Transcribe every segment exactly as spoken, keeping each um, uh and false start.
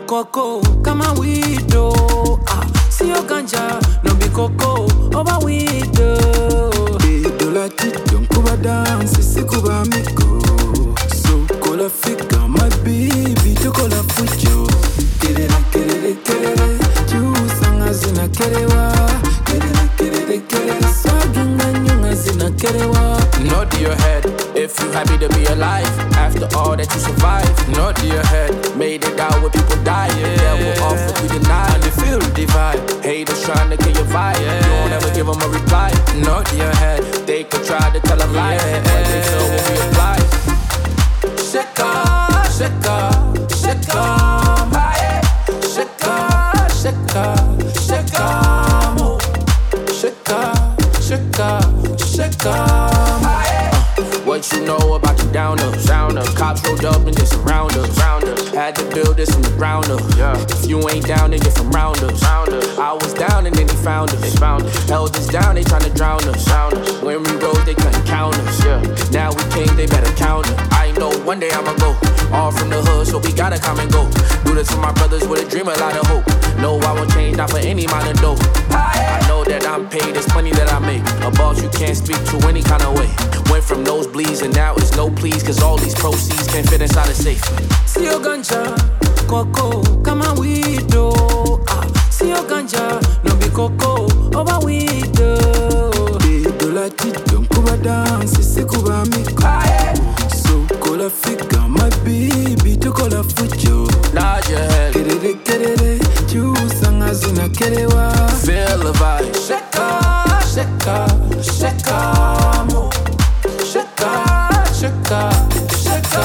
Coco, kama wido. Ah, siyo ganja, no be coco, over wido. Dola tito, kuba dance, si kuba miko. So kola fika, my baby, to kola fujo. Kerere, kerere, kerere, juice zina kerewa. Kerere, kerere, kerere, swaginga nyunga zina kerewa. Nod to your head, if you happy to be alive. After all that you survived, nod to your head. Made it out where people die, yeah. The devil off what we deny, and they feel the divide. Haters trying to kill your vibe, yeah. You don't ever give them a reply. Nod to your head, they could try to tell a lie, yeah. But they know when we apply. Shaka, shaka, shaka, my shaka, shaka, shaka, mo. Shaka, shaka, shaka, my. What you know about the downers? Down up, cops rolled up and they surround us. Round us. Had to build this from the ground up. Yeah. If you ain't down, then you're from round us. Round us. I was down and then they found us. They found us. Held us down, they tryna drown us. Drown us. When we rose, they couldn't count us. Yeah. Now we came, they better count us. I know one day I'ma go. All from the hood, so we gotta come and go. Do this for my brothers with a dream, a lot of hope. No, I won't change, not for any amount of dough. I know that I'm paid, there's plenty that I make. A boss you can't speak to any kind of way. Went from nosebleeds and now it's no please, cause all these proceeds can't fit inside a safe. Siyo ganja, coco, kama wido. Ah, siyo ganja, no be coco, over wido. Dola tito, kuba dance, si kuba miko. So kola fika, my baby, to kola fujo. Nod your head, kerere, kerere, juice zina kerewa. Feel the vibe. Shaka, shaka, shaka, mo. Shaka, shaka, shaka.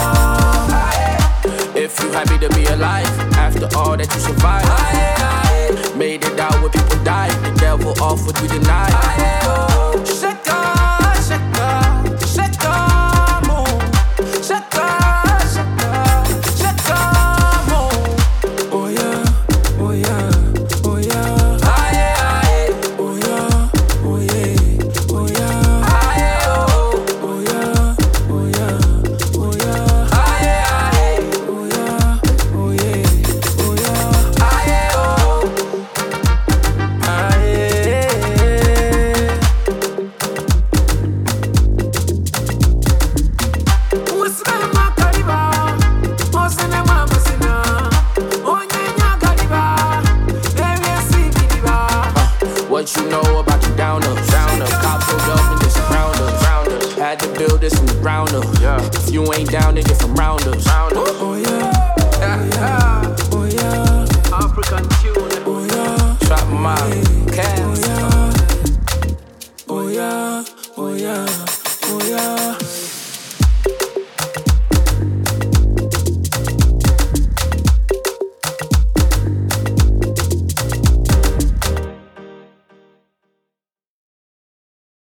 If you happy to be alive, after all that you survived, made it out where people died. The devil off what we denied. Shaka, shaka, shaka, mo. Shaka, shaka, shaka, mo. Oh yeah, oh yeah, oh yeah. Oh yeah, oh yeah, oh yeah. Oh yeah, oh yeah, oh yeah. Oh yeah, oh yeah, oh yeah. What you know about the downers? Down up, cops rolled up and they surround us. Round us. Had to build this from the ground up. Yeah. If you ain't down, then you're from round us. Round us. Oh yeah, oh yeah.